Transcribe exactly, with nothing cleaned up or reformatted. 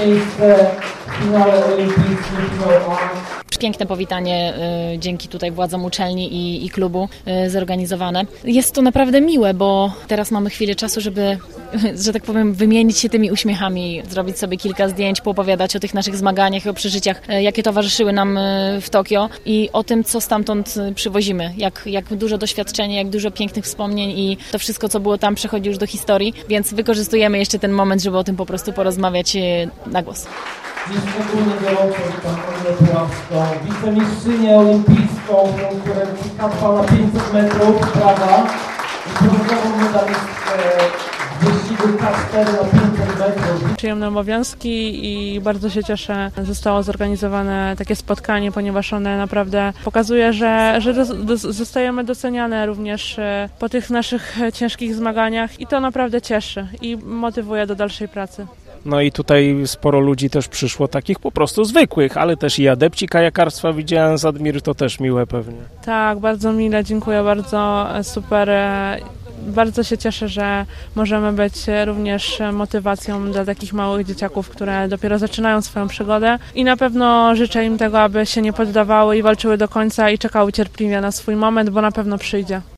miejsce w finale olimpijskim, finał A. Piękne powitanie y, dzięki tutaj władzom uczelni i, i klubu y, zorganizowane. Jest to naprawdę miłe, bo teraz mamy chwilę czasu, żeby, że tak powiem, wymienić się tymi uśmiechami, zrobić sobie kilka zdjęć, poopowiadać o tych naszych zmaganiach i o przeżyciach, y, jakie towarzyszyły nam y, w Tokio i o tym, co stamtąd y, przywozimy. Jak, jak dużo doświadczenia, jak dużo pięknych wspomnień i to wszystko, co było tam, przechodzi już do historii, więc wykorzystujemy jeszcze ten moment, żeby o tym po prostu porozmawiać y, na głos. Nieszczególnie gorąco witam Annę Puławską, wicemistrzynię olimpijską w konkurencji K dwa na pięćset metrów, prawa i brązową medalistkę w wyścigu K cztery na pięćset metrów. Przyjemne obowiązki i bardzo się cieszę, że zostało zorganizowane takie spotkanie, ponieważ one naprawdę pokazuje, że, że do, do, zostajemy doceniane również po tych naszych ciężkich zmaganiach i to naprawdę cieszy i motywuje do dalszej pracy. No i tutaj sporo ludzi też przyszło, takich po prostu zwykłych, ale też i adepci kajakarstwa widziałem z Admiry, to też miłe pewnie. Tak, bardzo mile, dziękuję bardzo, super. Bardzo się cieszę, że możemy być również motywacją dla takich małych dzieciaków, które dopiero zaczynają swoją przygodę i na pewno życzę im tego, aby się nie poddawały i walczyły do końca i czekały cierpliwie na swój moment, bo na pewno przyjdzie.